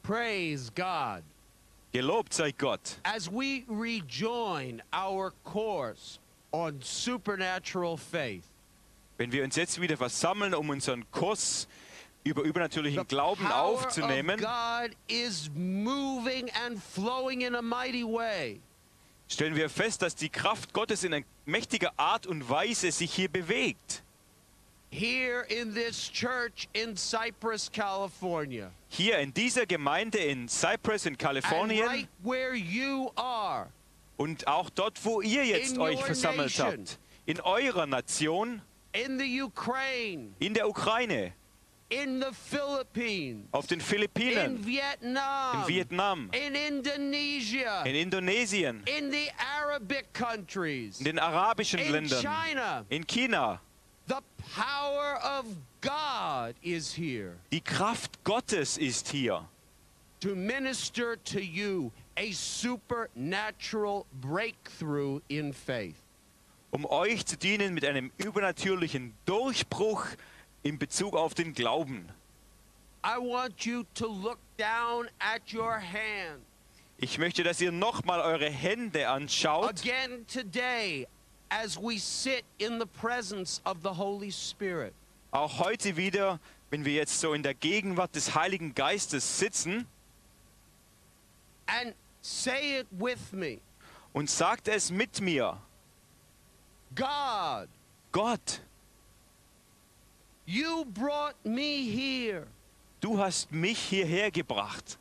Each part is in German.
Praise God. Gelobt sei Gott. As we rejoin our course on supernatural faith, Wenn wir uns jetzt wieder versammeln, um unseren Kurs über the übernatürlichen Glauben power of aufzunehmen, God is moving and flowing in a mighty way. stellen wir fest, dass die Kraft Gottes in mächtiger Art und Weise sich hier bewegt. Here in this church in Cypress, California, Hier in dieser Gemeinde in Cypress in and Kalifornien right where you are, und auch dort, wo ihr jetzt in euch your versammelt nation. habt, in eurer Nation, in the Ukraine, in der Ukraine, in the Philippines, auf den in Philippinen, Vietnam, in Vietnam, in Indonesia, in Indonesien, in the Arabic countries, in den arabischen in Ländern, China. in China. The power of God is here Die Kraft Gottes ist hier, to minister to you a supernatural breakthrough in faith. um euch zu dienen mit einem übernatürlichen Durchbruch in Bezug auf den Glauben. I want you to look down at your hand Ich möchte, dass ihr nochmal eure Hände anschaut, again today as we sit in the presence of the Holy Spirit. auch heute wieder, wenn wir jetzt so in der Gegenwart des Heiligen Geistes sitzen, And say it with me. und sagt es mit mir: God, Gott, you brought me here du hast mich hierher gebracht,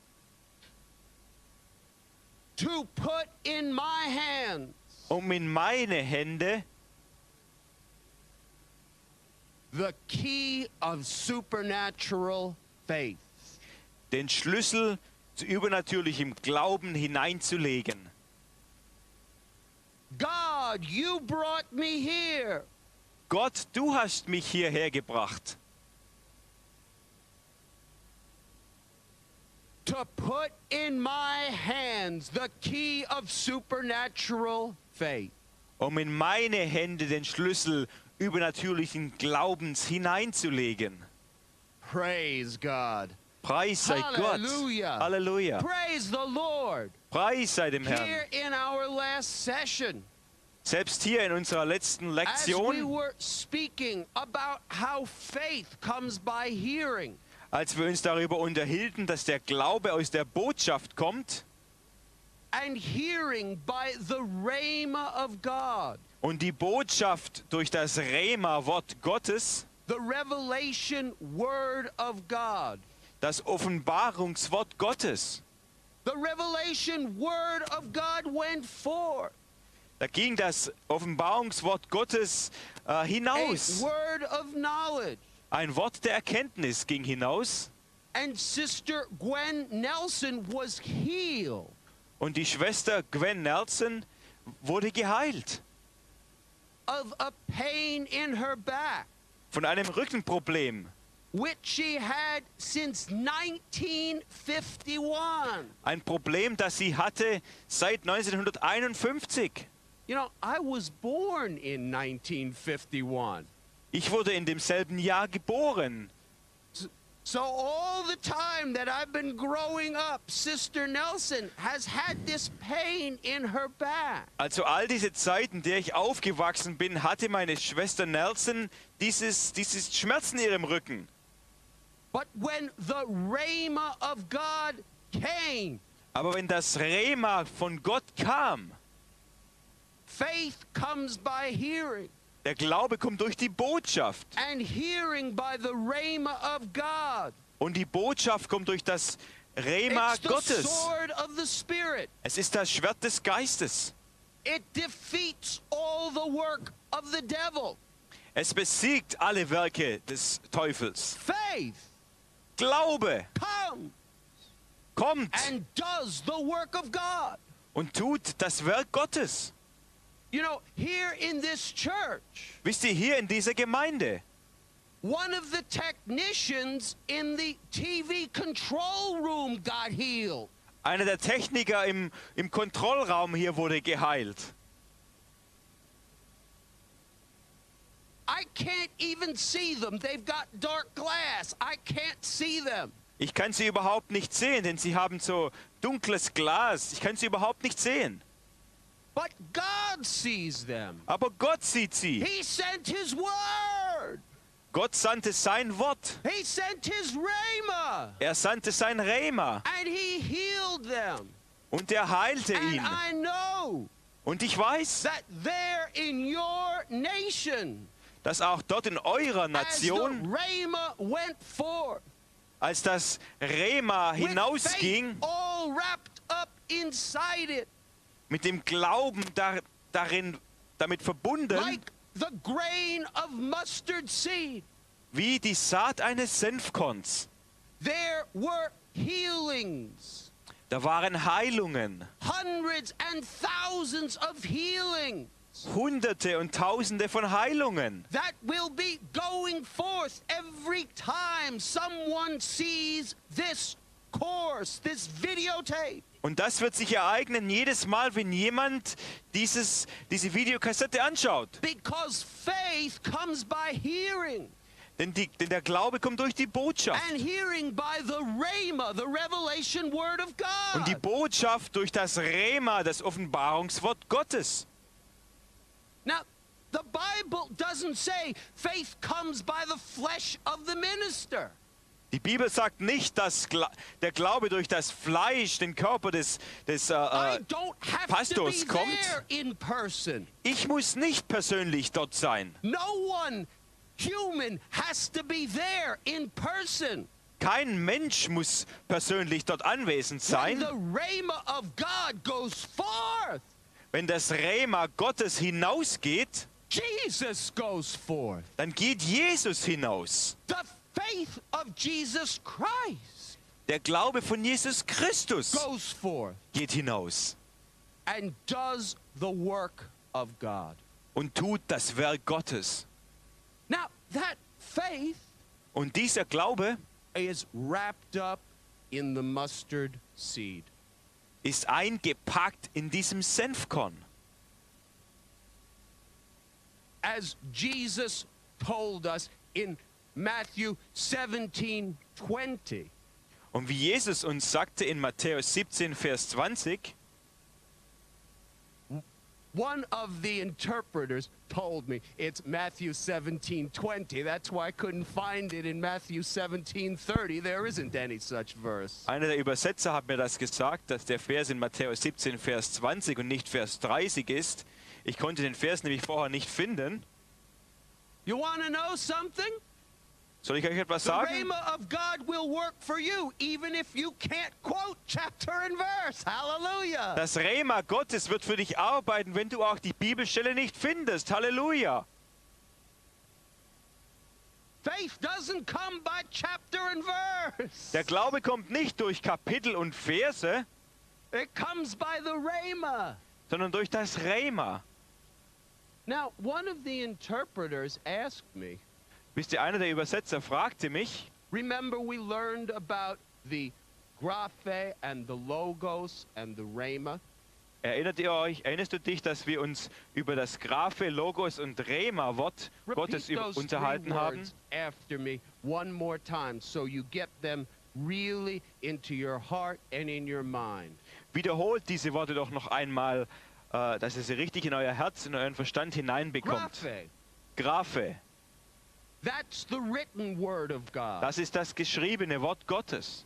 to put in my hands um in meine Hände the key of supernatural faith. den Schlüssel zu übernatürlichem Glauben hineinzulegen. God, you brought me here Gott, du hast mich hierher gebracht, to put in my hands the key of supernatural faith. um in meine Hände den Schlüssel übernatürlichen Glaubens hineinzulegen. Praise God. Preis sei Halleluja. Gott. Halleluja. Praise the Lord. Preis sei dem Herrn. Here in our last session, Selbst hier in unserer letzten as we Lektion, were speaking about how faith comes by hearing, als wir uns darüber unterhielten, dass der Glaube aus der Botschaft kommt and hearing by the rhema of God, und die Botschaft durch das Rema-Wort Gottes, the revelation word of God, das Offenbarungswort Gottes. the revelation word of God went forth, Da ging das Offenbarungswort Gottes hinaus. a word of knowledge. Ein Wort der Erkenntnis ging hinaus And Sister Gwen Nelson was healed und die Schwester Gwen Nelson wurde geheilt of a pain in her back, von einem Rückenproblem. which she had since 1951. Ein Problem, das sie hatte seit 1951. You know, I was born in 1951. Ich wurde in demselben Jahr geboren. So all the time that I've been growing up, Sister Nelson has had this pain in her back. Also all diese Zeit, in der ich aufgewachsen bin, hatte meine Schwester Nelson dieses Schmerzen in ihrem Rücken. But when the rhema of God came, Aber wenn das Rema von Gott kam, faith comes by hearing, der Glaube kommt durch die Botschaft. and hearing by the rhema of God. Und die Botschaft kommt durch das Rema It's the Gottes. sword of the Spirit. Es ist das Schwert des Geistes. It defeats all the work of the devil. Es besiegt alle Werke des Teufels. Faith Glaube comes kommt and does the work of God. und tut das Werk Gottes. You know, here in this church, Wisst ihr, hier in dieser Gemeinde, one of the technicians in the TV control room got healed. einer der Techniker im Kontrollraum hier wurde geheilt. I can't even see them. They've got dark glass. I can't see them. Ich kann sie überhaupt nicht sehen, denn sie haben so dunkles Glas. Ich kann sie überhaupt nicht sehen. But God sees them. Aber Gott sieht sie. He sent his word. Gott sandte sein Wort. He sent his rhema. Er sandte sein Rema. And he healed them. Und er heilte And ihn. I know Und ich weiß, that there in your nation, dass auch dort in eurer as the Nation, rhema went forth, als das Rema with faith hinausging, all wrapped up inside it, mit dem Glauben darin, damit verbunden, like the grain of mustard seed, wie die Saat eines Senfkorns. there were healings, Da waren Heilungen, hundreds and thousands of healings Hunderte und Tausende von Heilungen. that will be going forth every time someone sees this course, this videotape. Und das wird sich ereignen jedes Mal, wenn jemand diese Videokassette anschaut. Because faith comes by hearing, Denn der Glaube kommt durch die Botschaft. and hearing by the rhema, the revelation word of Und die God. Botschaft durch das Rema, das Offenbarungswort Gottes. Now, the Bible doesn't say faith comes by the flesh of the minister. Die Bibel sagt nicht, dass der Glaube durch das Fleisch, den Körper des I don't have to be Pastors kommt. there in person. Ich muss nicht persönlich dort sein. No one human has to be there in person. Kein Mensch muss persönlich dort anwesend When sein. the rhema of God goes forth, Wenn das Rema Gottes hinausgeht, Jesus goes forth. dann geht Jesus hinaus. The faith of Jesus Christ Der Glaube von Jesus Christus goes forth geht hinaus and does the work of God. und tut das Werk Gottes. Now, that faith Und dieser Glaube is wrapped up in the mustard seed. ist eingepackt in diesem Senfkorn. As Jesus told us in Matthew 17:20, Und wie Jesus uns sagte in Matthäus 17, Vers 20, one of the interpreters told me it's Matthew 17:20. That's why I couldn't find it in Matthew 17:30. There isn't any such verse. einer der Übersetzer hat mir das gesagt, dass der Vers in Matthäus 17, Vers 20 und nicht Vers 30 ist. Ich konnte den Vers nämlich vorher nicht finden. You want to know something? Soll ich euch etwas The sagen? rhema of God will work for you, even if you can't quote chapter and verse. Hallelujah. Das Rema Gottes wird für dich arbeiten, wenn du auch die Bibelstelle nicht findest. Halleluja. Faith doesn't come by chapter and verse. Der Glaube kommt nicht durch Kapitel und Verse, It comes by the rhema. sondern durch das Rema. Now, one of the interpreters asked me, Wisst ihr, einer der Übersetzer fragte mich, remember we learned about the graphe and the logos and the rhema? erinnerst du dich, dass wir uns über das Graphe, Logos und Rema-Wort Gottes Repeat those three unterhalten haben? words after me one more time so you get them really into your heart and in your mind. Wiederholt diese Worte doch noch einmal, dass ihr sie richtig in euer Herz, in euren Verstand hineinbekommt. Graphe, Graphe, that's the written word of God. das ist das geschriebene Wort Gottes.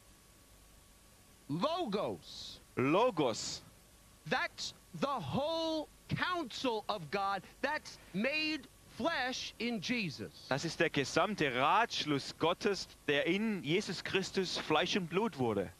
Logos, Logos, that's the whole counsel of God that's made flesh in Jesus. das ist der gesamte Ratschluss Gottes, der in Jesus Christus Fleisch und Blut wurde.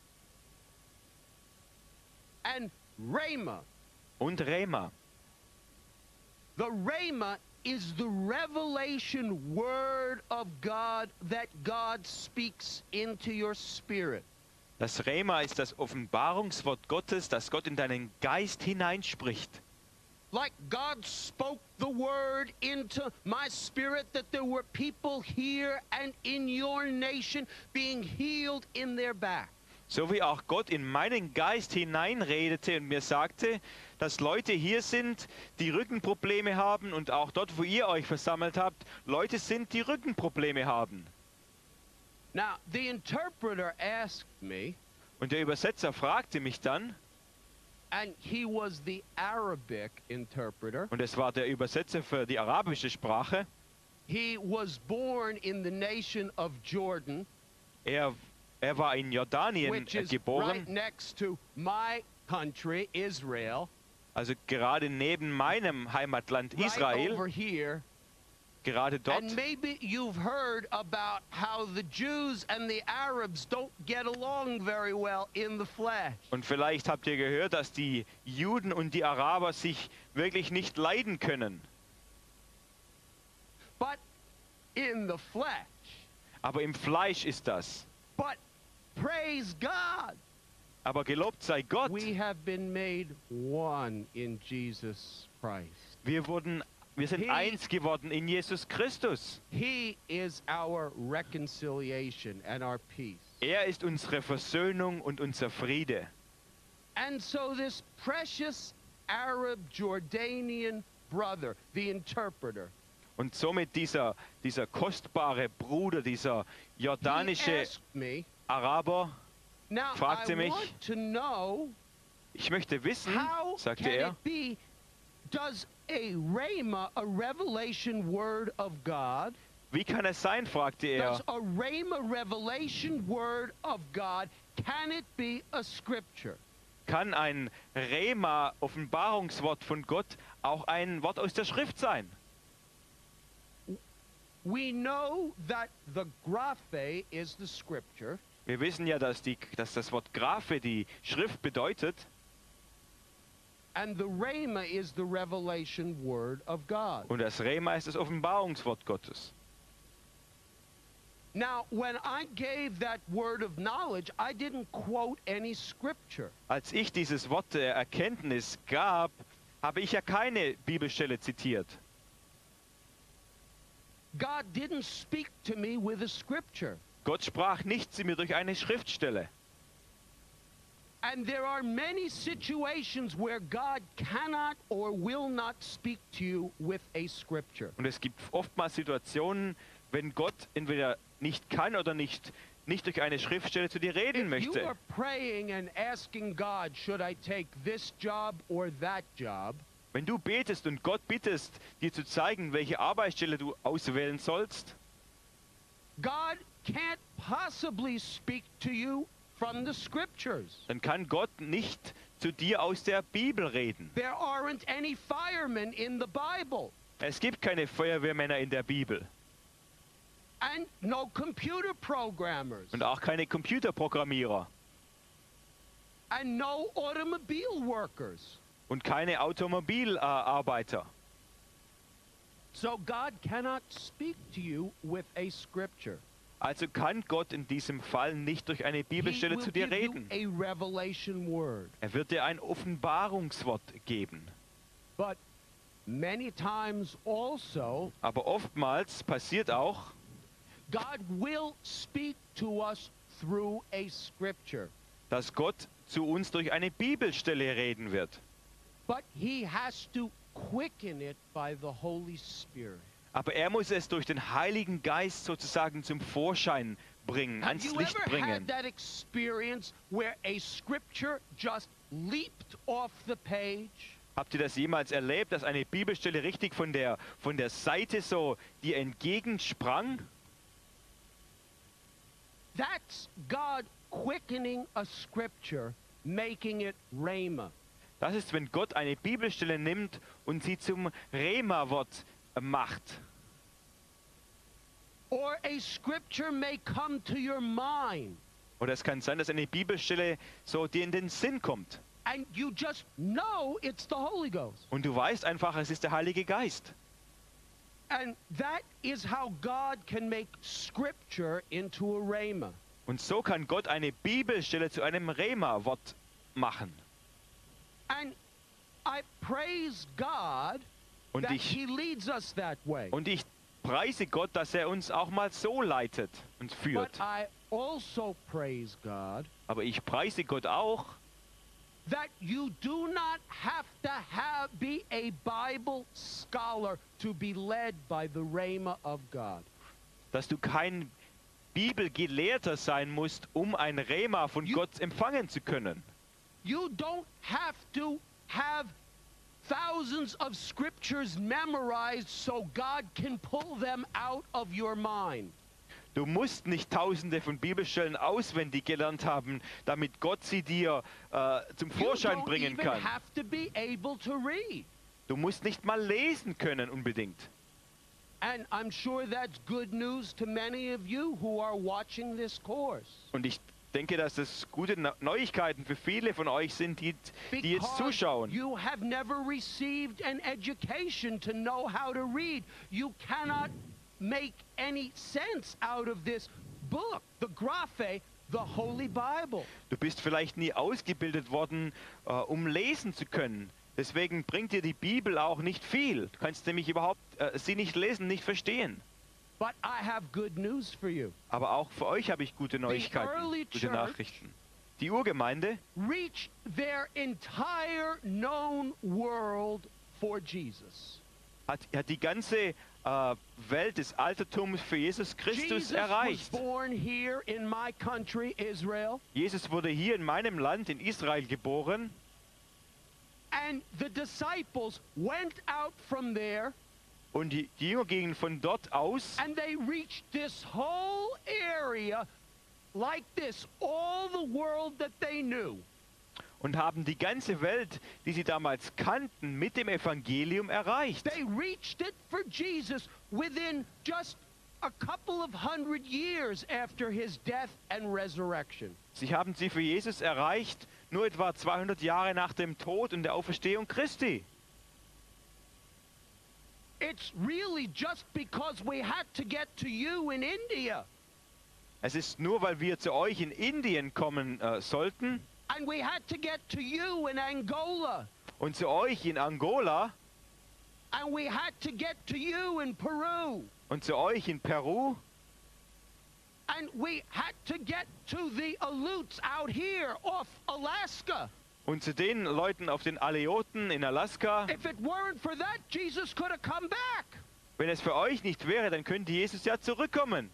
And rhema, Und Rema. the rhema is the revelation word of God that God speaks into your spirit. Das Rema ist das Offenbarungswort Gottes, das Gott in deinen Geist hineinspricht. Like God spoke the word into my spirit that there were people here and in your nation being healed in their back. So wie auch Gott in meinen Geist hineinredete und mir sagte, dass Leute hier sind, die Rückenprobleme haben und auch dort, wo ihr euch versammelt habt, Leute sind, die Rückenprobleme haben. Now, the interpreter asked me, Und der Übersetzer fragte mich dann, and he was the Arabic interpreter. und es war der Übersetzer für die arabische Sprache. He was born in the nation of Jordan, Er war in Jordanien which is geboren, right next to my country, Israel, also gerade neben meinem Heimatland right Israel, over here. gerade dort. And maybe you've heard about how the Jews and the Arabs don't get along very well in the flesh. Und vielleicht habt ihr gehört, dass die Juden und die Araber sich wirklich nicht leiden können. But in the flesh. Aber im Fleisch ist das. But praise God, Aber gelobt sei Gott, we have been made one in Jesus Christ. wir sind eins geworden in Jesus Christus. He is our reconciliation and our peace. Er ist unsere Versöhnung und unser Friede. And so this precious Arab Jordanian brother, the interpreter, Und somit dieser kostbare Bruder, dieser he jordanische asked me, Araber, now fragte I mich, want to know, ich möchte wissen, how sagte can er, it be, does a rhema, a revelation word of God, wie kann es sein, fragte er, does a rhema revelation word of God, can it be a scripture? kann ein Rema, Offenbarungswort von Gott, auch ein Wort aus der Schrift sein? We know that the graphe is the scripture, Wir wissen ja, dass das Wort Graphe die Schrift bedeutet and the rhema is the revelation word of God. und das Rema ist das Offenbarungswort Gottes. Now, when I gave that word of knowledge, I didn't quote any scripture. Als ich dieses Wort der Erkenntnis gab, habe ich ja keine Bibelstelle zitiert. God didn't speak to me with a scripture. Gott sprach nicht zu mir durch eine Schriftstelle. And there are many situations where God cannot or will not speak to you with a scripture. Und es gibt oftmals Situationen, wenn Gott entweder nicht kann oder nicht durch eine Schriftstelle zu dir reden If you möchte. are praying and asking God, should I take this job or that job? Wenn du betest und Gott bittest, dir zu zeigen, welche Arbeitsstelle du auswählen sollst, God can't possibly speak to you from the scriptures. dann kann Gott nicht zu dir aus der Bibel reden. There aren't any firemen in the Bible Es gibt keine Feuerwehrmänner in der Bibel and no computer programmers und auch keine Computerprogrammierer and no automobile workers. und keine Automobilarbeiter. So God cannot speak to you with a scripture. Also kann Gott in diesem Fall nicht durch eine He Bibelstelle will zu dir give you reden. a revelation word. Er wird dir ein Offenbarungswort geben. But many times also, Aber oftmals passiert auch, God will speak to us through a scripture. dass Gott zu uns durch eine Bibelstelle reden wird. But he has to quicken it by the Holy Spirit. Aber er muss es durch den Heiligen Geist sozusagen zum Vorschein bringen, Have ans you Licht ever bringen. had that experience where a scripture just leaped off the page? Habt ihr das jemals erlebt, dass eine Bibelstelle richtig von der Seite so dir entgegensprang? That's God quickening a scripture, making it rhema. Das ist, wenn Gott eine Bibelstelle nimmt und sie zum Rema-Wort macht. Or a scripture may come to your mind Oder es kann sein, dass eine Bibelstelle so dir in den Sinn kommt. and you just know it's the Holy Ghost. Und du weißt einfach, es ist der Heilige Geist. And that is how God can make scripture into a rhema. Und so kann Gott eine Bibelstelle zu einem Rema-Wort machen. And I praise God Und that ich, he leads us that way. und ich preise Gott, dass er uns auch mal so leitet und But führt. I also praise God Aber ich preise Gott auch, that you do not have to be a Bible scholar to be led by the rhema of God. dass du kein Bibelgelehrter sein musst, um ein Rema von Gott empfangen zu können. You don't have to have thousands of scriptures memorized so God can pull them out of your mind. Du musst nicht tausende von Bibelstellen auswendig gelernt haben, damit Gott sie dir zum Vorschein bringen You don't kann. even have to be able to read. Du musst nicht mal lesen können unbedingt. And I'm sure that's good news to many of you who are watching this course. Und ich denke, dass das gute Neuigkeiten für viele von euch sind, die jetzt zuschauen. You have never received an education to know how to read. You cannot make any sense out of this book, the Graphe, the Holy Bible. Du bist vielleicht nie ausgebildet worden, um lesen zu können. Deswegen bringt dir die Bibel auch nicht viel. Du kannst nämlich überhaupt sie nicht lesen, nicht verstehen. But I have good news for you. Aber auch für euch habe ich gute Neuigkeiten, gute Nachrichten. Die Urgemeinde Reached their entire known world for Jesus. hat die ganze Welt des Altertums für Jesus Christus Jesus erreicht. was born here in my country, Israel. Jesus wurde hier in meinem Land, in Israel, geboren. And the disciples went out from there Und die Jünger gingen von dort aus and they reached this whole area like this, all the world that they knew. und haben die ganze Welt, die sie damals kannten, mit dem Evangelium erreicht. They reached it for Jesus within just a couple of 100 years after his death and resurrection. Sie haben sie für Jesus erreicht, nur etwa 200 Jahre nach dem Tod und der Auferstehung Christi. It's really just because we had to get to you in India Es ist nur, weil wir zu euch in Indien kommen sollten and we had to get to you in Angola und zu euch in Angola and we had to get to you in Peru und zu euch in Peru and we had to get to the Aleuts out here off Alaska. und zu den Leuten auf den Aleoten in Alaska. If it weren't for that, Jesus could have come back. Wenn es für euch nicht wäre, dann könnte Jesus ja zurückkommen.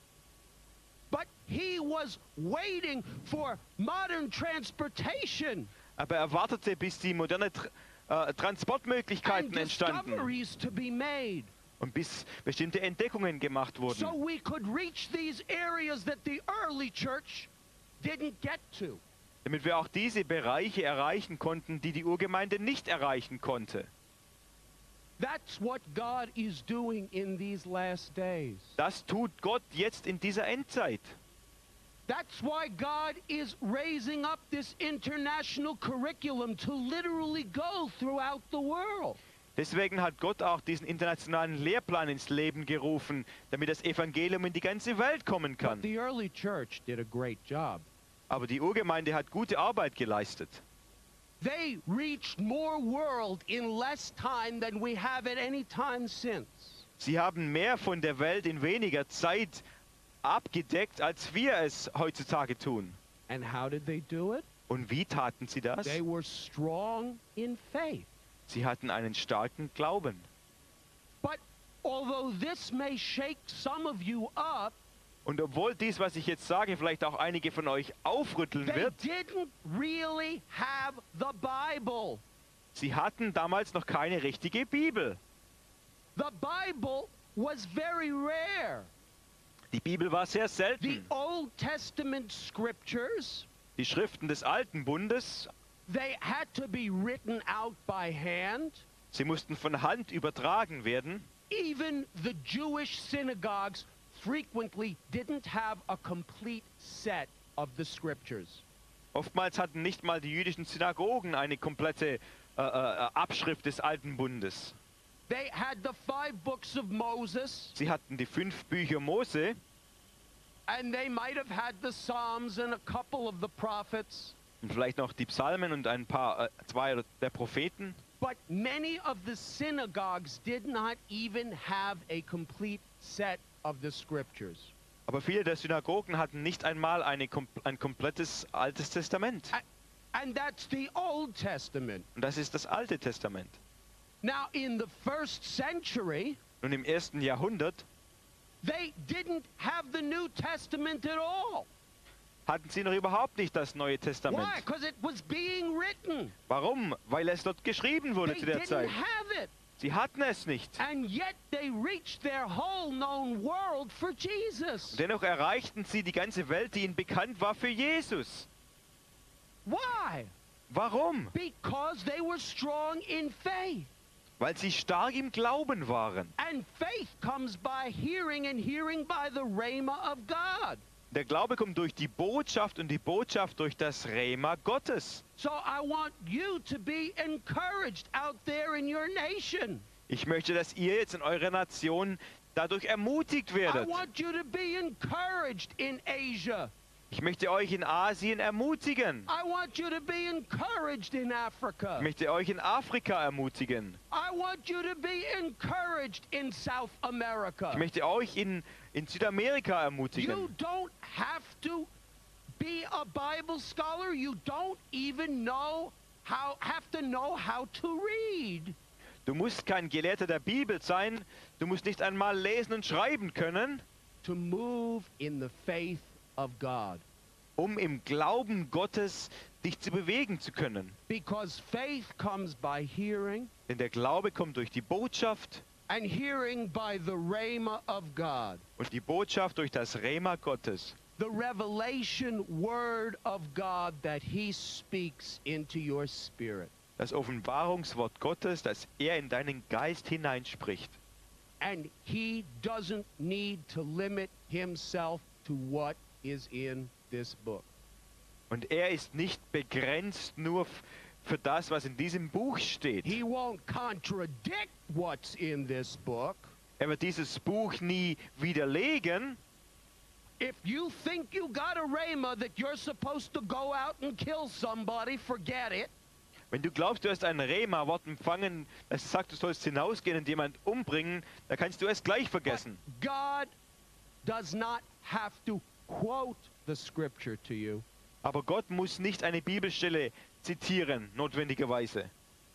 But he was waiting for modern transportation Aber er wartete, bis die moderne and Transportmöglichkeiten entstanden discoveries to be made und bis bestimmte Entdeckungen gemacht so wurden, we could reach these areas that the early church didn't get to. damit wir auch diese Bereiche erreichen konnten, die die Urgemeinde nicht erreichen konnte. That's what God is doing in these last days. Das tut Gott jetzt in dieser Endzeit. That's why God is raising up this international curriculum to literally go throughout the world. Deswegen hat Gott auch diesen internationalen Lehrplan ins Leben gerufen, damit das Evangelium in die ganze Welt kommen But kann. the early church did a great job. Aber die Urgemeinde hat gute Arbeit geleistet. They reached more world in less time than we have at any time since. Sie haben mehr von der Welt in weniger Zeit abgedeckt, als wir es heutzutage tun. And how did they do it? Und wie taten sie das? They were strong in faith. Sie hatten einen starken Glauben. But although this may shake some of you up, Und obwohl dies, was ich jetzt sage, vielleicht auch einige von euch aufrütteln they wird, didn't really have the Bible. sie hatten damals noch keine richtige Bibel. The Bible was very rare. Die Bibel war sehr The selten. Old Testament scriptures, Die Schriften des Alten Bundes, they had to be written out by hand. sie mussten von Hand übertragen werden. Even the Jewish synagogues frequently didn't have a complete set of the scriptures. Oftmals hatten nicht mal die jüdischen Synagogen eine komplette Abschrift des Alten Bundes. They had the 5 books of Moses, Sie hatten die 5 Bücher Mose and they might have had the Psalms and a couple of the prophets. und vielleicht noch die Psalmen und ein paar, 2 der Propheten. But many of the synagogues did not even have a complete set of the scriptures. Aber viele der Synagogen hatten nicht einmal ein komplettes Altes Testament. And that's the Old Testament. Und das ist das Alte Testament. Now, in the first century, Nun im 1. Jahrhundert They didn't have the New Testament at all. Hatten sie noch überhaupt nicht das Neue Testament. Why? Because it was being written. Warum? Weil es dort geschrieben wurde They zu der didn't Zeit. have it. Sie hatten es nicht. And yet they reached their whole known world for Jesus. Und dennoch erreichten sie die ganze Welt, die ihnen bekannt war, für Jesus. Why? Warum? Because they were strong in faith. Weil sie stark im Glauben waren. And faith comes by hearing, and hearing by the rhema of God. Der Glaube kommt durch die Botschaft und die Botschaft durch das Rema Gottes. So I want you to be encouraged out there in your nation. Ich möchte, dass ihr jetzt in eurer Nation dadurch ermutigt I werdet. want you to be encouraged in Asia. Ich möchte euch in Asien ermutigen. I want you to be encouraged in Africa. Ich möchte euch in Afrika ermutigen. I want you to be encouraged in South America. Ich möchte euch in Südamerika You ermutigen. don't have to be a Bible scholar. You don't even have to know how to read. Du musst kein Gelehrter der Bibel sein. Du musst nicht einmal lesen und schreiben können, To move in the faith of God. um im Glauben Gottes dich zu bewegen zu können. Because faith comes by hearing, Denn der Glaube kommt durch die Botschaft and hearing by the rhema of God. und die Botschaft durch das Rema Gottes. The revelation word of God that he speaks into your spirit. Das Offenbarungswort Gottes, das er in deinen Geist hineinspricht. And he doesn't need to limit himself to what is in this book. Und er ist nicht begrenzt nur für das, was in diesem Buch steht. He won't contradict what's in this book. Er wird dieses Buch nie widerlegen. If you think you got a rhema that you're supposed to go out and kill somebody, forget it. Wenn du glaubst, du hast ein Rema-Wort empfangen, das sagt, du sollst hinausgehen und jemand umbringen, dann kannst du es gleich But vergessen. God does not have to quote the scripture to you. Aber Gott muss nicht eine Bibelstelle zitieren, notwendigerweise,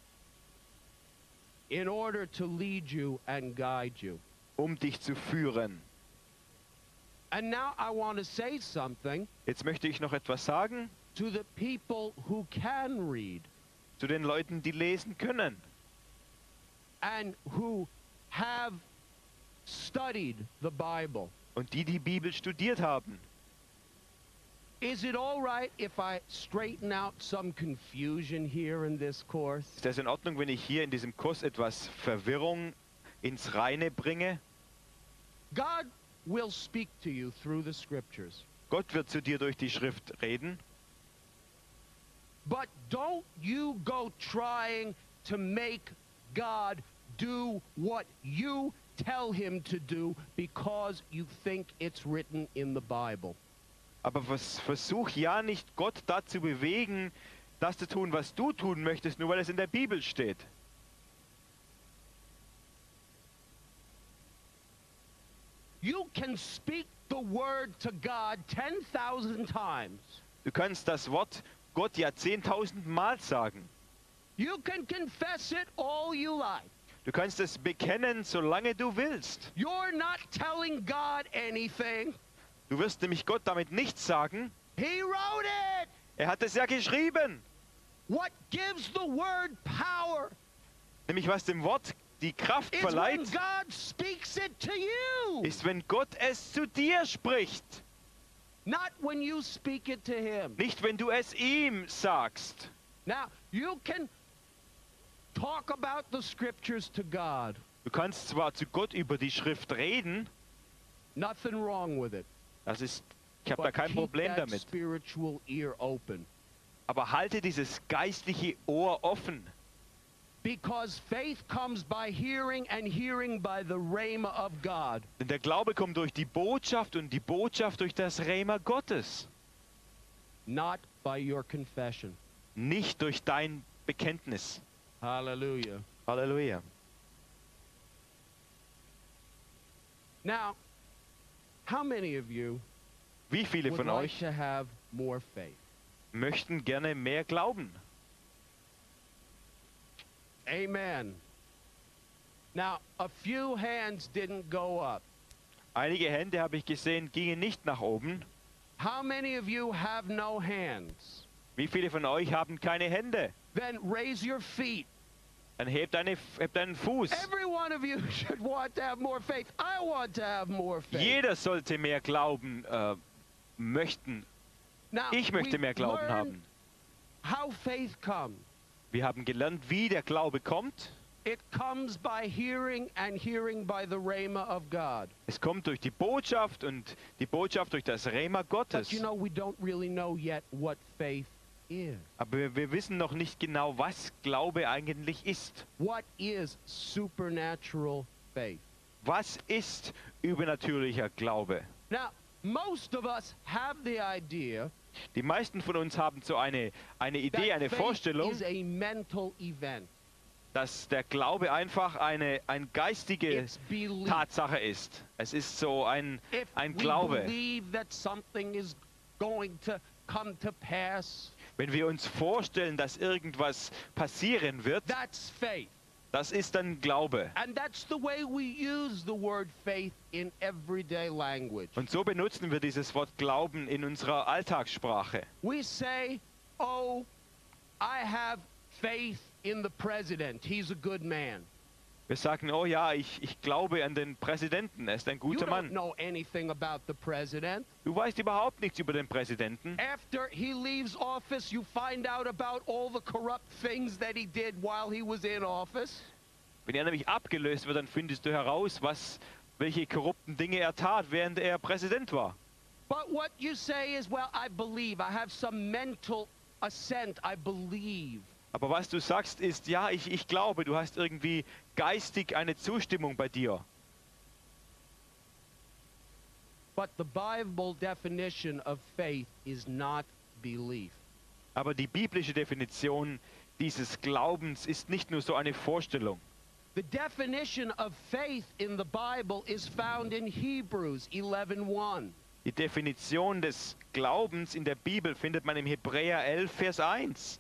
In order to lead you and guide you. dich zu führen. And now I want to say something Jetzt möchte ich noch etwas sagen to the people who can read zu den Leuten, die lesen können and who have studied the Bible. und die die Bibel studiert haben. Is it all right if I straighten out some confusion here in this course? Ist das in Ordnung, wenn ich hier in diesem Kurs etwas Verwirrung ins Reine bringe? God will speak to you through the scriptures. Gott wird zu dir durch die Schrift reden, But don't you go trying to make God do what you tell him to do because you think it's written in the Bible. aber versuch ja nicht, Gott dazu bewegen, das zu tun, was du tun möchtest, nur weil es in der Bibel steht. You can speak the word to God 10,000 times. Du kannst das Wort Gott ja 10.000 Mal sagen. You can confess it all you like. Du kannst es bekennen, solange du willst. You're not telling God anything. Du wirst nämlich Gott damit nichts sagen. He wrote it. Er hat es ja geschrieben. What gives the word power Nämlich was dem Wort die Kraft is when verleiht, God speaks it to you, ist, wenn Gott es zu dir spricht. not when you speak it to him. Nicht, wenn du es ihm sagst. Now, you can talk about the scriptures to God. Du kannst zwar zu Gott über die Schrift reden, Nothing wrong with it. ich habe da But kein keep Problem that damit. spiritual ear open. Aber halte dieses geistliche Ohr offen. Because faith comes by hearing, and hearing by the rhema of God. Denn der Glaube kommt durch die Botschaft und die Botschaft durch das Rema Gottes. Not by your confession. Nicht durch dein Bekenntnis. Hallelujah. Halleluja. Now, how many of you Wie viele would von like euch to have more faith? möchten gerne mehr glauben? Amen. Now, a few hands didn't go up. Einige Hände habe ich gesehen, gingen nicht nach oben. How many of you have no hands? Wie viele von euch haben keine Hände? Then raise your feet. Dann hebt deinen Fuß. Every one of you should want to have more faith. I want to have more faith. Jeder sollte mehr Glauben möchten. Now, Ich möchte we mehr Glauben learned haben. how faith comes. Wir haben gelernt, wie der Glaube kommt. It comes by hearing and hearing by the rhema of God. Es kommt durch die Botschaft und die Botschaft durch das Rema But Gottes. you know, we don't really know yet what faith is. Aber wir wissen noch nicht genau, was Glaube eigentlich ist. What is supernatural faith? Was ist übernatürlicher Glaube? Now, most of us have the idea Die meisten von uns haben so eine Idee, that eine faith Vorstellung, is a mental event. dass der Glaube einfach eine geistige It's belief. Tatsache ist. Es ist so ein If we Glaube. believe that something is going to come to pass, Wenn wir uns vorstellen, dass irgendwas passieren wird, that's faith. das ist dann Glaube. And that's the way we use the word faith in everyday language. Und so benutzen wir dieses Wort Glauben in unserer Alltagssprache. We say, oh, I have faith in the president. He's a good man. Wir sagen, oh ja, ich glaube an den Präsidenten, er ist ein You guter don't Mann. know anything about the president. Du weißt überhaupt nichts über den Präsidenten. After he leaves office, you find out about all the corrupt things that he did while he was in office. Wenn er nämlich abgelöst wird, dann findest du heraus, welche korrupten Dinge er tat, während er Präsident war. But what you say is, well, I believe. I have some mental assent. I believe. Aber was du sagst ist, ja, ich glaube, du hast irgendwie geistig eine Zustimmung bei dir. But the Bible definition of faith is not belief. Aber die biblische Definition dieses Glaubens ist nicht nur so eine Vorstellung. The definition of faith in the Bible is found in Hebrews 11:1. Die Definition des Glaubens in der Bibel findet man im Hebräer 11, Vers 1.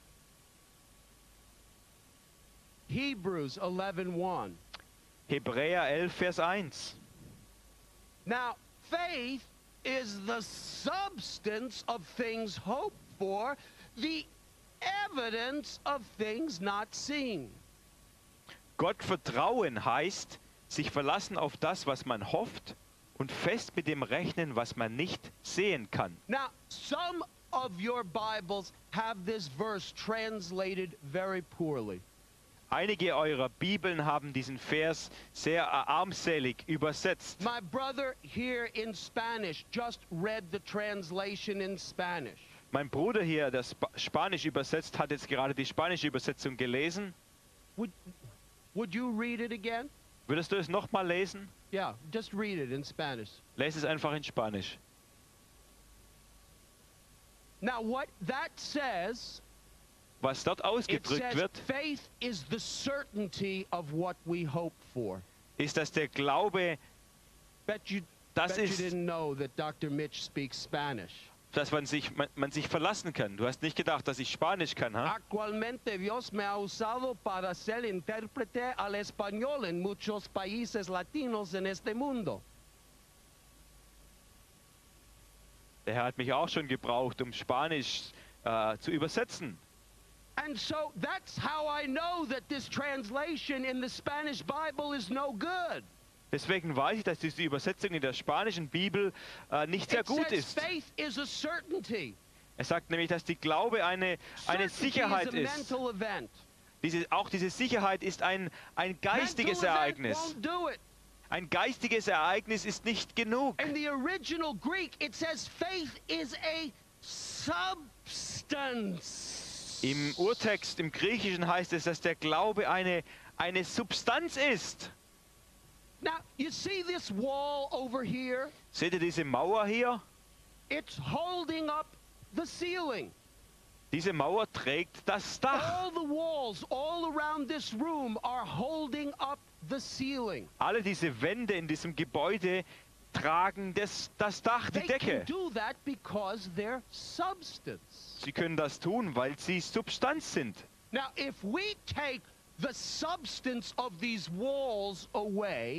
Hebrews 11:1. Hebräer 11, Vers 1. Now, faith is the substance of things hoped for, the evidence of things not seen. Gott vertrauen heißt, sich verlassen auf das, was man hofft und fest mit dem rechnen, was man nicht sehen kann. Now, some of your Bibles have this verse translated very poorly. Einige eurer Bibeln haben diesen Vers sehr armselig übersetzt. My brother here in Spanish just read the translation in Spanish. Mein Bruder hier, der Spanisch übersetzt, hat jetzt gerade die spanische Übersetzung gelesen. Would you read it again? Würdest du es nochmal lesen? Yeah, just read it in Spanish. Lies es einfach in Spanisch. Now, what that says, Was dort it ausgedrückt says wird, faith is the certainty of what we hope for. ist, dass der Glaube, Bet you das ist, didn't know that Dr. Mitch speaks Spanish. dass man sich verlassen kann. Du hast nicht gedacht, dass ich Spanisch kann, ha? Actualmente Dios me ha usado para ser intérprete al español en muchos países latinos en este mundo. Der Herr hat mich auch schon gebraucht, um Spanisch zu übersetzen. And so that's how I know that this translation in the Spanish Bible is no good. Deswegen weiß ich, dass diese Übersetzung in der spanischen Bibel nicht sehr It gut says ist. faith is a certainty. Er sagt nämlich, dass die Glaube eine Certainty Sicherheit is a ist. mental event. Auch diese Sicherheit ist ein geistiges Mental event Ereignis. won't do it. Ein geistiges Ereignis ist nicht genug. In the original Greek, it says faith is a substance. Im Urtext, im Griechischen heißt es, dass der Glaube eine Substanz ist. Now, you see this wall over here? Seht ihr diese Mauer hier? It's holding up the ceiling. Diese Mauer trägt das Dach. All the walls all around this room are holding up the ceiling. Alle diese Wände in diesem Gebäude tragen das Dach, die They can Decke. do that because they're substance. Sie können das tun, weil sie Substanz sind. Now, if we take the substance of these walls away,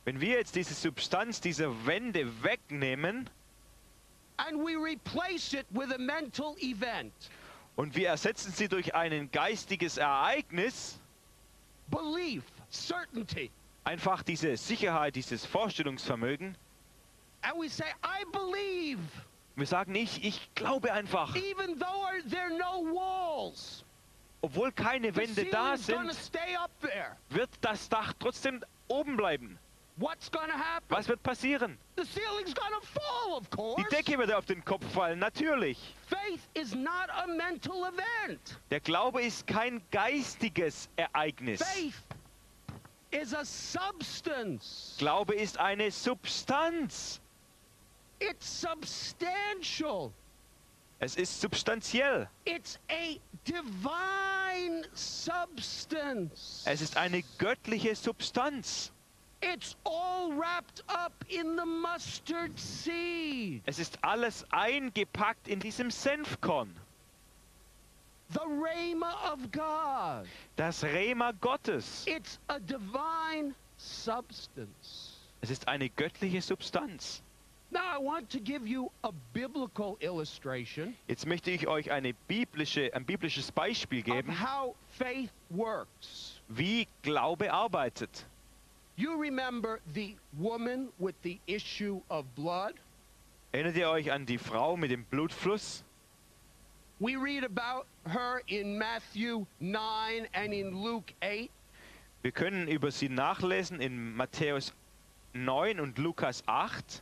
Wenn wir jetzt diese Substanz dieser Wände wegnehmen and we replace it with a mental event, und wir ersetzen sie durch ein geistiges Ereignis, belief, certainty, einfach diese Sicherheit, dieses Vorstellungsvermögen, and we say, I believe, wir sagen nicht, ich glaube einfach, even though there are no walls, obwohl keine the Wände da ceiling's gonna sind, stay up there. wird das Dach trotzdem oben bleiben. What's gonna happen? Was wird passieren? The ceiling's gonna fall, of course. Die Decke wird auf den Kopf fallen, natürlich. Faith is not a mental event. Der Glaube ist kein geistiges Ereignis. Faith is a substance. Glaube ist eine Substanz. It's substantial. Es ist substanziell. It's a divine substance. Es ist eine göttliche Substanz. It's all wrapped up in the mustard seed. Es ist alles eingepackt in diesem Senfkorn. The rhema of God. Das Rema Gottes. It's a divine substance. Es ist eine göttliche Substanz. Now I want to give you a biblical illustration Jetzt möchte ich euch ein biblisches Beispiel of geben, how faith works. wie Glaube arbeitet. You remember the woman with the issue of blood? Erinnert ihr euch an die Frau mit dem Blutfluss? We read about her in Matthew 9 and in Luke 8. Wir können über sie nachlesen in Matthäus 9 und Lukas 8.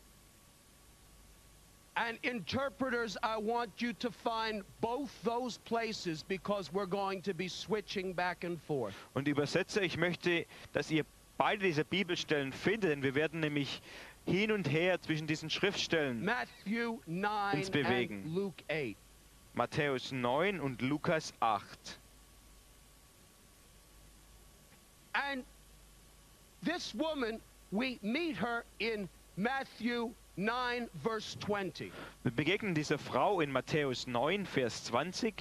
And interpreters, I want you to find both those places because we're going to be switching back and forth. Und Übersetzer, ich möchte, dass ihr beide dieser Bibelstellen findet, denn wir werden nämlich hin und her zwischen diesen Schriftstellen, Matthew 9 Uns bewegen. and Luke 8. Matthäus 9 und Lukas 8. And this woman, we meet her in Matthew 9 verse 20. Wir begegnen dieser Frau in Matthäus 9, Vers 20.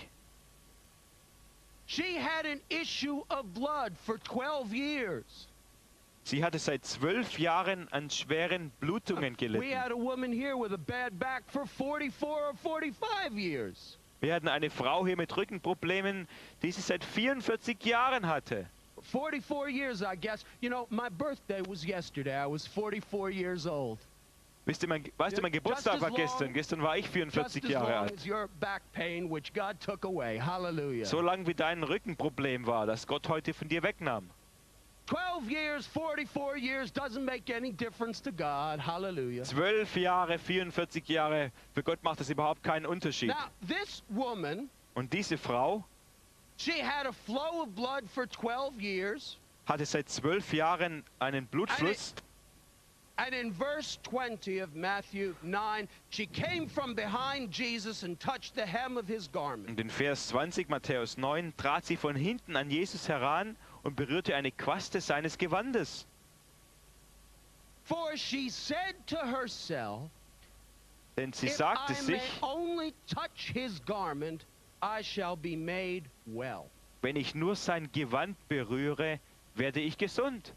She had an issue of blood for 12 years. Sie hatte seit 12 Jahren an schweren Blutungen We gelitten. had a woman here with a bad back for 44 or 45 years. Wir hatten eine Frau hier mit Rückenproblemen, die sie seit 44 Jahren hatte. 44 years, I guess. You know, my birthday was yesterday. I was 44 years old. Weißt du, mein Geburtstag war gestern. Gestern war ich Just 44 as Jahre long alt. as your back pain, which God took away. Hallelujah. So lang wie dein Rückenproblem war, das Gott heute von dir wegnahm. 12 years, 44 years doesn't make any difference to God. Hallelujah. 12 Jahre, 44 Jahre, für Gott macht das überhaupt keinen Unterschied. Now, this woman, Und diese Frau she had a flow of blood for 12 years. hatte seit 12 Jahren einen Blutfluss. And in verse 20 of Matthew 9, she came from behind Jesus and touched the hem of his garment. Und in Vers 20 Matthäus 9 trat sie von hinten an Jesus heran und berührte eine Quaste seines Gewandes. For she said to herself, Denn sie if sagte I may sich, only touch his garment, I shall be made well. wenn ich nur sein Gewand berühre, werde ich gesund.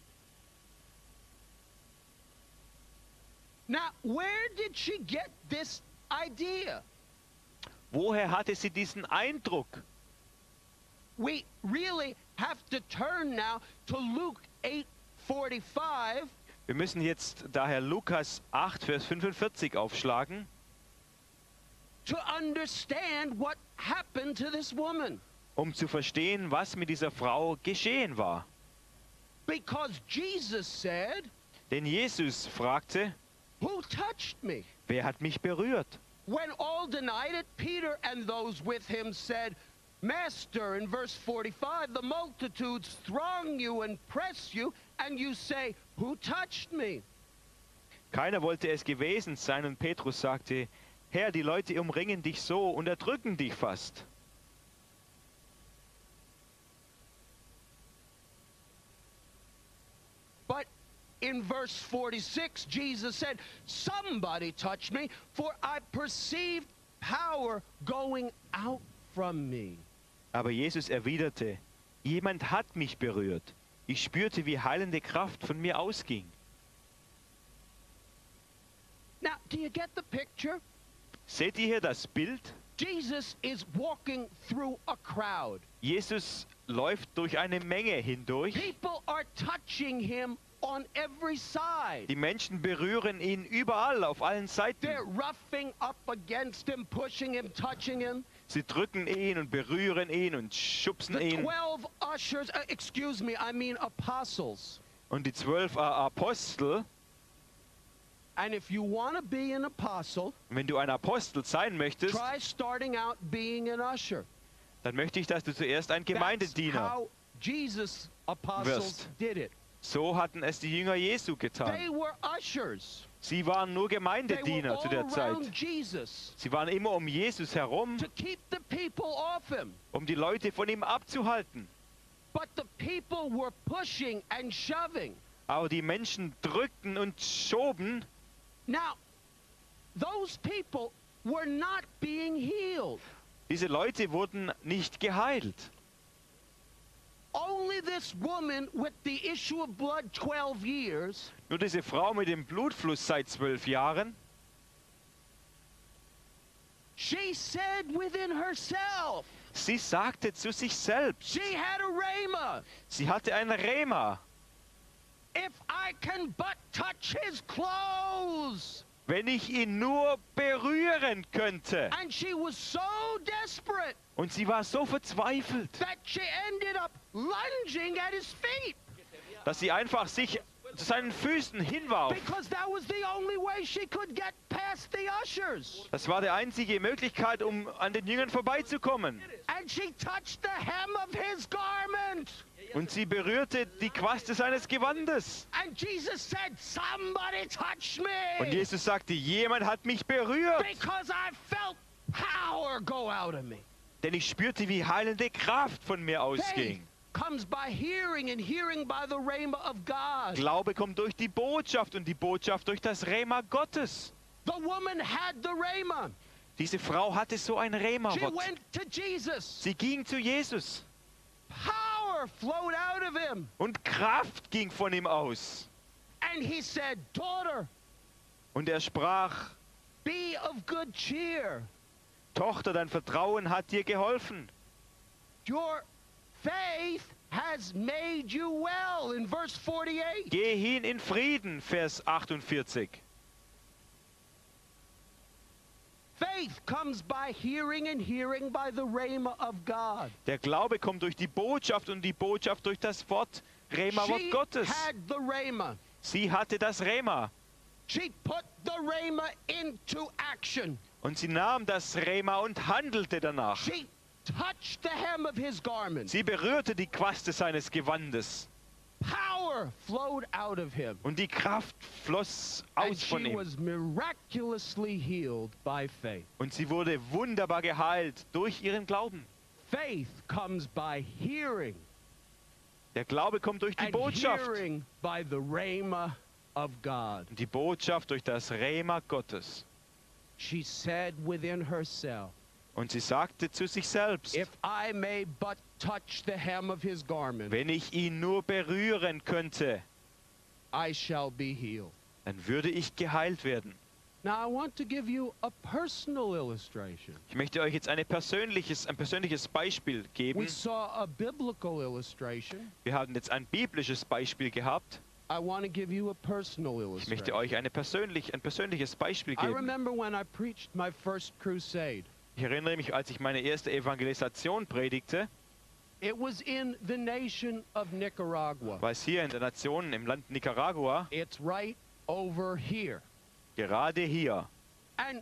Now, where did she get this idea? Woher hatte sie diesen Eindruck? We really have to turn now to Luke 8:45 Wir müssen jetzt daher Lukas 8, Vers 45 aufschlagen, to understand what happened to this woman. um zu verstehen, was mit dieser Frau geschehen war. Because Jesus said, Denn Jesus fragte, who touched me? wer hat mich berührt? When all denied it, Peter and those with him said, Master, in verse 45, the multitudes throng you and press you, and you say, who touched me? Keiner wollte es gewesen sein und Petrus sagte, Herr, die Leute umringen dich so und erdrücken dich fast. But in verse 46, Jesus said, somebody touched me, for I perceived power going out from me. Aber Jesus erwiderte, jemand hat mich berührt, Ich spürte, wie heilende Kraft von mir ausging. Now, do you get the picture? Seht ihr hier das Bild? Jesus is walking through a crowd. Jesus läuft durch eine Menge hindurch. People are touching him on every side. Die Menschen berühren ihn überall, auf allen Seiten. They're roughing up against him, pushing him, touching him. Sie drücken ihn und berühren ihn und schubsen The ihn. 12 ushers, excuse me, I mean apostles. Und die 12 Apostel, And if you want to be an apostle, wenn du ein Apostel sein möchtest, try starting out being an usher. dann möchte ich, dass du zuerst ein That's Gemeindediener how Jesus' apostles wirst. did it. So hatten es die Jünger Jesu They getan. were ushers. Sie waren nur They were Gemeindediener zu all der Zeit. around Jesus Sie waren immer um Jesus herum, to keep the people off him. um die Leute von ihm abzuhalten. But the people were pushing and shoving. Aber die Menschen drückten und schoben. Now, those people were not being healed. Diese Leute wurden nicht geheilt. Only this woman with the issue of blood 12 years Nur diese Frau mit dem Blutfluss seit 12 Jahren, she said within herself, sie sagte zu sich selbst, she had a rhema. sie hatte ein Rema. If I can but touch his clothes. Wenn ich ihn nur berühren könnte. And she was so desperate Und sie war so verzweifelt, that she ended up lunging at his feet dass sie einfach sich zu seinen Füßen hinwarf. because that was the only way she could get past the ushers. Das war die einzige Möglichkeit, um an den Jüngern vorbeizukommen. And she touched the hem of his garment. Und sie berührte die Quaste seines Gewandes. And Jesus said, somebody touch me. Und Jesus sagte, jemand hat mich berührt. Because I felt power go out of me. Denn ich spürte, wie heilende Kraft von mir Faith ausging. comes by hearing and hearing by the rhema of God. Glaube kommt durch die Botschaft und die Botschaft durch das Rema Gottes. The woman had the rhema. Diese Frau hatte so ein She Rema-Wort. went to Jesus. Sie ging zu Jesus. Power flowed out of him. Und Kraft ging von ihm aus. And he said, daughter, Und er sprach, be of good cheer. Tochter, dein Vertrauen hat dir geholfen. Your faith has made you well. In verse 48. Geh hin in Frieden, Vers 48. Faith comes by hearing and hearing by the rhema of God. Der Glaube kommt durch die Botschaft und die Botschaft durch das Wort, Rema-Wort She Gottes. had the rhema. Sie hatte das Rema. She put the rhema into action. Und sie nahm das Rema und handelte danach. She touched the hem of his garment. Sie berührte die Quaste seines Gewandes. Power flowed out of him. Und die Kraft floss And aus von she ihm. was miraculously healed by faith. Und sie wurde wunderbar geheilt durch ihren Glauben. Faith comes by hearing, Der Glaube kommt durch die and Botschaft. hearing by the rhema of God. Und die Botschaft durch das Rema Gottes. She said within herself, Und sie sagte zu sich selbst, if I may but touch the hem of his garment, wenn ich ihn nur berühren könnte, I shall be healed. dann würde ich geheilt werden. Now I want to give you a personal illustration. Ich möchte euch jetzt ein persönliches Beispiel geben. We saw a biblical illustration. Wir haben jetzt ein biblisches Beispiel gehabt. I want to give you a personal Ich möchte illustration. euch ein persönliches Beispiel I geben. remember when I preached my first crusade. Ich erinnere mich, als ich meine erste Evangelisation predigte, It was in the nation of Nicaragua. war es hier in der Nation, im Land Nicaragua, It's right over here. gerade hier. And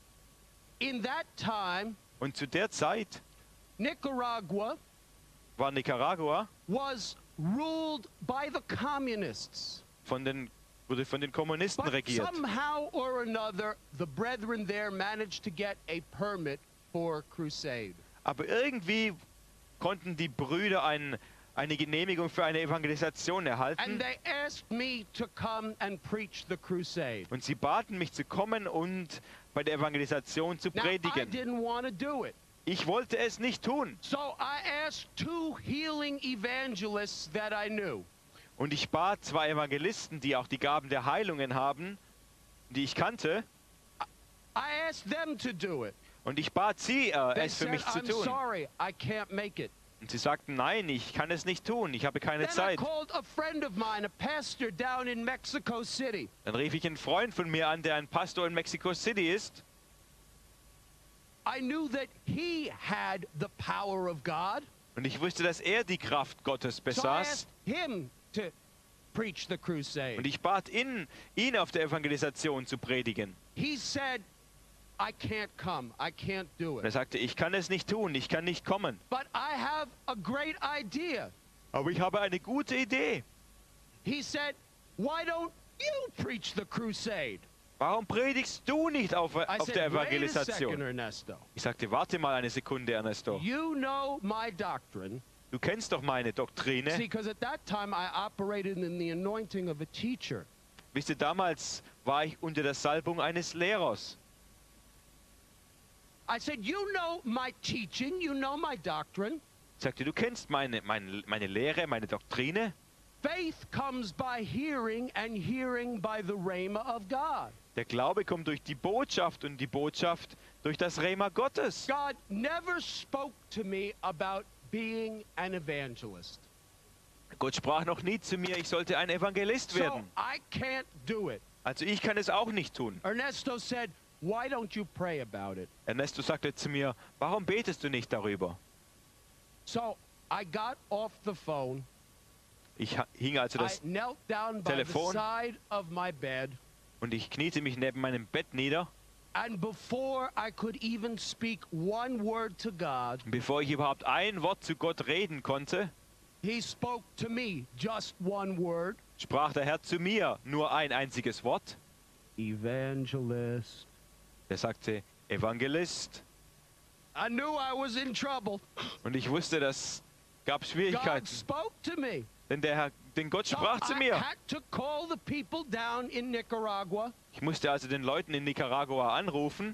in that time, Und zu der Zeit Nicaragua war Nicaragua was ruled by the communists. wurde von den Kommunisten But regiert. somehow or another, the brethren there managed to get a permit for crusade. Aber irgendwie konnten die Brüder eine Genehmigung für eine Evangelisation And erhalten. they asked me to come and preach the crusade. Und sie baten mich zu kommen und bei der Evangelisation zu Now, I predigen. didn't want to do it. ich wollte es nicht tun. So I asked 2 healing evangelists that I knew. Und ich bat 2 Evangelisten, die auch die Gaben der Heilungen haben, die ich kannte. I asked them to do it. Und ich bat sie, They es für said, mich zu I'm tun. sorry, I can't make it. Und sie sagten, nein, ich kann es nicht tun, ich habe keine Then I Zeit. called a friend of mine, a pastor down in Mexico City. Dann rief ich einen Freund von mir an, der ein Pastor in Mexico City ist. I knew that he had the power of God. Und ich wusste, dass er die Kraft Gottes So I besaß. asked him to preach the Und crusade. ich bat ihn auf der Evangelisation zu predigen. He said, I can't come. I can't do Und er it. sagte, ich kann es nicht tun, ich kann nicht kommen. But I have a great idea. Aber ich habe eine gute Idee. He said, why don't you preach the crusade? Warum predigst du nicht auf I der said, wait a second, Evangelisation? Ernesto. Ich sagte, warte mal eine Sekunde, Ernesto. You know my doctrine. Du kennst doch meine See, Doktrine. because at that time I operated in the anointing of a teacher. Wisst ihr, damals war ich unter der Salbung eines Lehrers. I said, you know my teaching, you know my doctrine. Ich sagte, du kennst meine Lehre, meine Doktrine. Faith comes by hearing and hearing by the rhema of God. Der Glaube kommt durch die Botschaft und die Botschaft durch das Rema Gottes. God never spoke to me about being an evangelist. Gott sprach noch nie zu mir, ich sollte ein Evangelist So werden. I can't do it. Also ich kann es auch nicht tun. Ernesto said, why don't you pray about it? Ernesto sagte zu mir, warum betest du nicht darüber? So I got off the phone. Ich hing also I das knelt down by the Telefon. side of my bed. und ich kniete mich neben meinem Bett nieder. And before I could even speak one word to God, Und bevor ich überhaupt ein Wort zu Gott reden konnte, He spoke to me just one word. sprach der Herr zu mir nur ein einziges Wort. Evangelist. Er sagte, Evangelist. I knew I was in trouble. Und ich wusste, das gab God Schwierigkeiten. spoke to me. Denn Gott So sprach zu I mir. had to call the people down in Nicaragua, Ich musste also den Leuten in Nicaragua anrufen.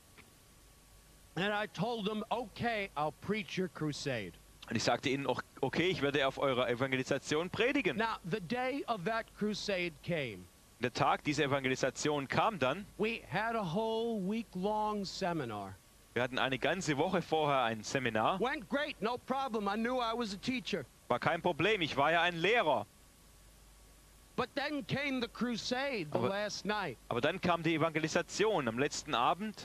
and I told them, okay, I'll preach your crusade. Und ich sagte ihnen, okay, ich werde auf eurer Evangelisation predigen. Now, the day of that crusade came. Der Tag dieser Evangelisation kam dann. We had a whole week-long seminar. Wir hatten eine ganze Woche vorher ein Seminar. Went great, no problem. I knew I was a teacher. War kein Problem, ich war ja ein Lehrer. But then came the crusade the Aber- last night. Aber dann kam die Evangelisation am letzten Abend.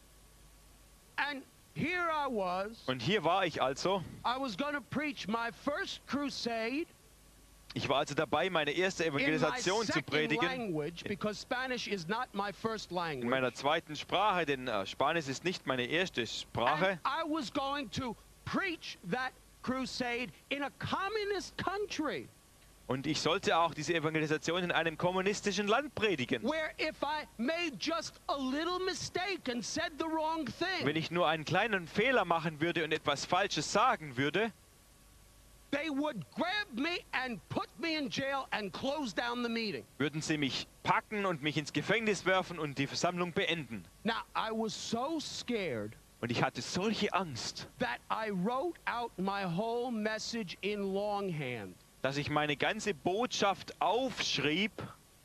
And here I was. Und hier war ich also. I was going to preach my first crusade Ich war also dabei, meine erste in my Evangelisation zu second predigen. language, because Spanish is not my first In language. meiner zweiten Sprache, denn Spanisch ist nicht meine erste Sprache. And I was going to preach that crusade in a communist country Und ich sollte auch diese Evangelisation in einem kommunistischen Land predigen. where if I made just a little mistake and said the wrong Wenn thing, ich nur einen kleinen Fehler machen würde und etwas Falsches sagen würde, they would grab me and put me in jail and close down the meeting. würden sie mich packen und mich ins Gefängnis werfen und die Versammlung beenden. Now, I was so scared Und ich hatte solche Angst, that I wrote out my whole message in longhand, dass ich meine ganze Botschaft aufschrieb.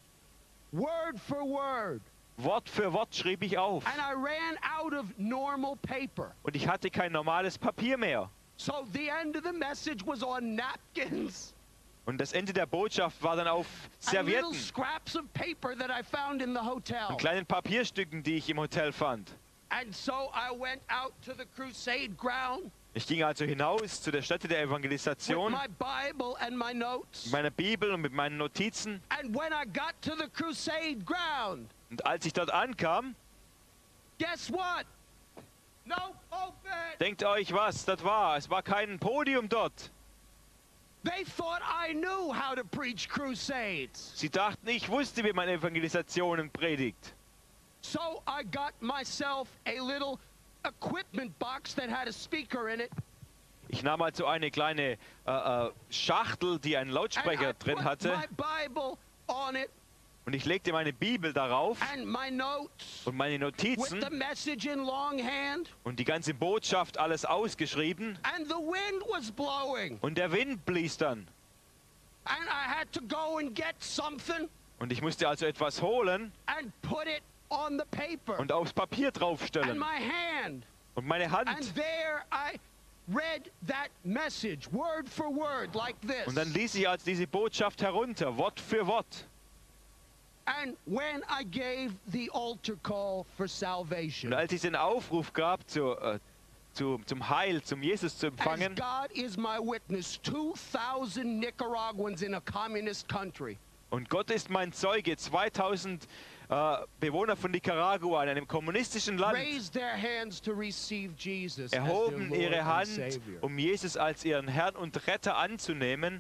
word for word. Wort für Wort schrieb ich auf. And I ran out of normal paper. Und ich hatte kein normales Papier mehr. So the end of the message was on napkins Und das Ende der Botschaft war dann auf and little Servietten scraps of paper that I found in the hotel. und kleinen Papierstücken, die ich im Hotel fand. And so I went out to the crusade ground Ich ging also hinaus zu der Stätte der with Evangelisation my Bible and my notes. mit meiner Bibel und mit meinen Notizen. And when I got to the crusade ground, Und als ich dort ankam, guess what? No pulpit. denkt euch was, das war. Es war kein Podium dort. They thought I knew how to preach crusades. Sie dachten, ich wusste, wie man Evangelisationen predigt. So I got myself a little equipment box that had a speaker in it. Ich nahm also eine kleine Schachtel, die einen And I Lautsprecher drin put hatte. my Bible on it. Und ich legte meine Bibel darauf and my notes und meine with the Notizen message in longhand, und die ganze Botschaft alles ausgeschrieben. and the wind was blowing. Und der Wind blies dann. And I had to go and get something Und ich musste also etwas holen and put it on the paper. und aufs Papier And draufstellen. my hand. Und meine And Hand. there I read that message, word for word, like this. Und dann ließ ich also diese Botschaft herunter, Wort für Wort. And when I gave the altar call for salvation, Und als ich den Aufruf gab, zum Heil, zum Jesus zu as empfangen, God is my witness, 2,000 Nicaraguans in a communist country und Gott ist mein Zeuge, 2000 Bewohner von Nicaragua in einem kommunistischen Land raised their hands to receive Jesus as their erhoben Lord ihre and Hand, Savior. um Jesus als ihren Herrn und Retter anzunehmen.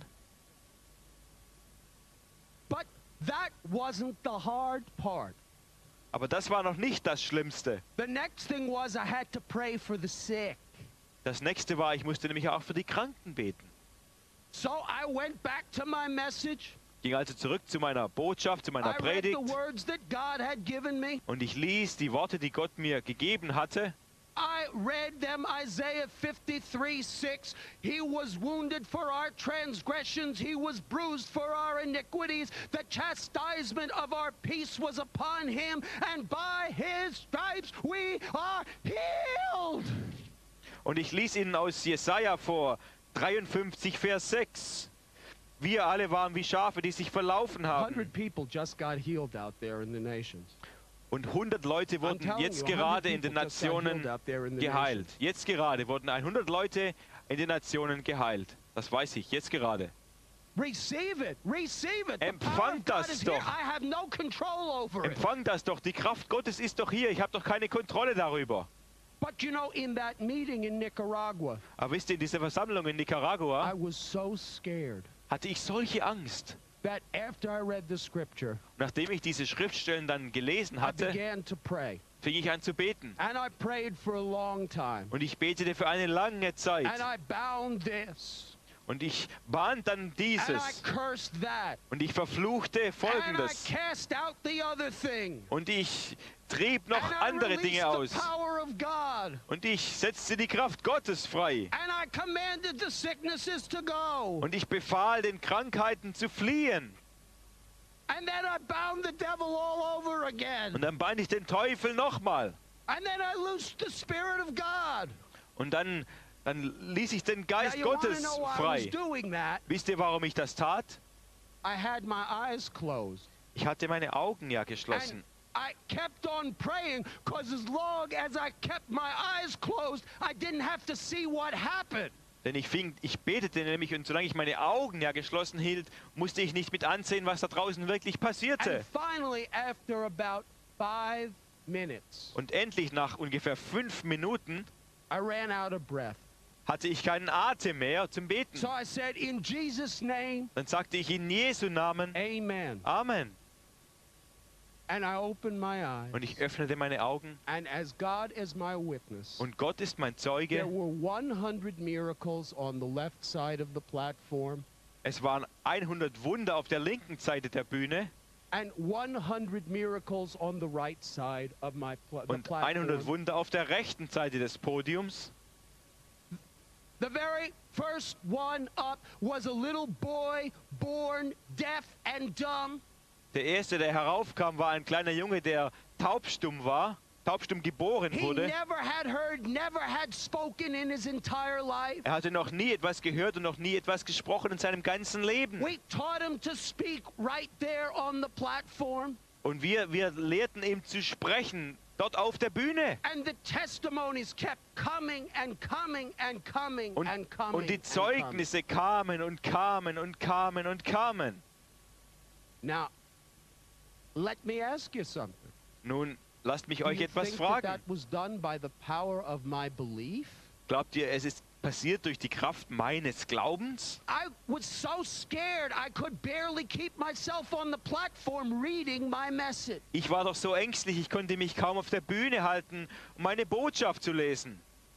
But that wasn't the hard part. Aber das war noch nicht das Schlimmste. The next thing was I had to pray for the sick. Das nächste war, ich musste nämlich auch für die Kranken beten. So I went back to my message. Ging also zurück zu meiner Botschaft, zu meiner I read the Predigt words that God had given me. und ich ließ die Worte, die Gott mir gegeben hatte. I read them, Isaiah 53:6. He was wounded for our transgressions. He was bruised for our iniquities. The chastisement of our peace was upon him, and by his stripes we are healed. Und ich ließ ihnen aus Jesaja vor 53, Vers 6. Wir alle waren wie Schafe, die sich verlaufen 100 haben. people just got healed out there in the nations. Und 100 Leute I'm wurden telling jetzt you, 100 gerade in den people just got healed Nationen out there in the geheilt. nations. Jetzt gerade wurden 100 Leute in den Nationen geheilt. Das weiß ich, jetzt gerade. Receive it. Receive it. The Empfang power of God das is here. doch. I have no control over it. Empfang das doch, die Kraft Gottes ist doch hier. Ich habe doch keine Kontrolle darüber. But you know, in that meeting in Nicaragua, Aber wisst ihr, in dieser Versammlung in Nicaragua I was so scared hatte ich solche Angst. that after I read the scripture, Nachdem ich diese Schriftstellen dann gelesen I hatte, began to pray. fing ich an zu beten. And I prayed for a long time. Und ich betete für eine lange Zeit. And I bound this. Und ich band dann And I dieses. cursed that. Und ich verfluchte And I Folgendes. cast out the other thing. Und ich trieb noch And I andere released Dinge aus. the power of God. Und ich setzte die Kraft Gottes frei. And I commanded the sicknesses to go. Und ich befahl den Krankheiten zu fliehen. And then I bound the devil all over again. Und dann band ich den Teufel nochmal. And then I loosed the Spirit of God. Und dann ließ ich den Now Geist you want to Gottes know why I was frei. doing that? Wisst ihr, warum ich das tat? I had my eyes closed. Ich hatte meine Augen ja geschlossen. I kept on praying because as long as I kept my eyes closed, I didn't have to see what happened. Denn ich betete nämlich, und solange ich meine Augen ja geschlossen hielt, musste ich nicht mit ansehen, was da draußen wirklich passierte. And finally, after about 5 minutes, Und endlich nach ungefähr 5 Minuten I ran out of breath. hatte ich keinen Atem mehr zum Beten. So I said, in Jesus' name, Dann sagte ich in Jesu Namen, amen. Amen. And I opened my eyes. Und ich öffnete meine Augen. And as God is my witness, Und Gott ist mein there Zeuge. were 100 miracles on the left side of the platform Es waren 100 Wunder auf der linken Seite der Bühne and 100 miracles on the right side of the und 100 platform. Wunder auf der rechten Seite des Podiums. The very first one up was a little boy born deaf and dumb. Der erste, der heraufkam, war ein kleiner Junge, der taubstumm war, taubstumm geboren He wurde. never had heard, never had spoken in his entire life. Er hatte noch nie etwas gehört und noch nie etwas gesprochen in seinem ganzen Leben. We taught him to speak right there on the platform. Und wir lehrten ihm zu sprechen, dort auf der Bühne. And the testimonies kept coming and coming and coming Und, and coming. und die and coming. Zeugnisse kamen und kamen und kamen und kamen. Now, let me ask you something. Nun, lasst mich Do euch you etwas think that fragen. that was done by the power of my belief? Glaubt ihr, es ist passiert durch die Kraft meines Glaubens? I was so scared I could barely keep myself on the platform reading my message. Ich war doch so ängstlich, ich konnte mich kaum auf der Bühne halten, um meine Botschaft zu lesen. But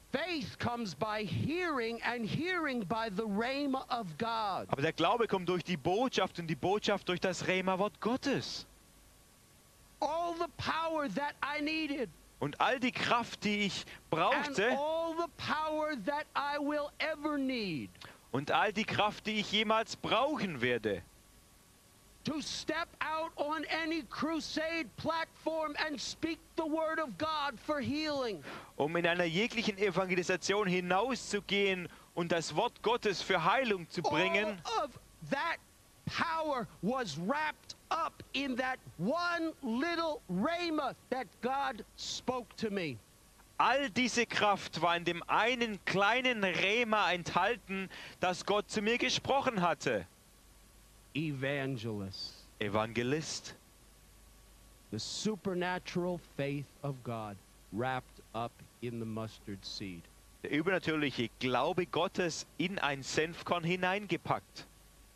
Faith comes by hearing, and hearing by the rhema of God. Aber der Glaube kommt durch die Botschaft und die Botschaft durch das Rema-Wort Gottes. All the power that I needed, Und all die Kraft, die ich and brauchte all the power that I will ever need und all die Kraft, die ich jemals brauchen werde, to step out on any crusade platform and speak the word of God for healing. um in einer jeglichen Evangelisation hinauszugehen und das Wort Gottes für Heilung zu bringen. All of that power was wrapped up in that one little rhema that God spoke to me. All diese Kraft war in dem einen kleinen Rema enthalten, das Gott zu mir gesprochen hatte. Evangelist. Evangelist. The supernatural faith of God wrapped up in the mustard seed. Der übernatürliche Glaube Gottes in ein Senfkorn hineingepackt.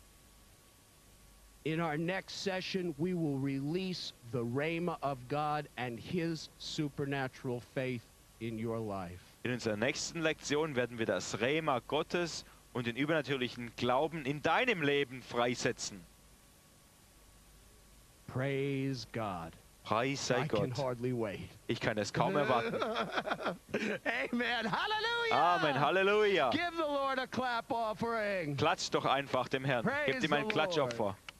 In our next session, we will release the rhema of God and his supernatural faith in your life. In unserer nächsten Lektion werden wir das Rema Gottes und den übernatürlichen Glauben in deinem Leben freisetzen. Praise God. Preis sei I can Gott. hardly wait. Ich kann es kaum erwarten. Amen. Hallelujah. Amen. Halleluja. Give the Lord a clap offering. Klatscht doch einfach dem Herrn. Praise Gebt ihm ein the Klatschopfer. Lord.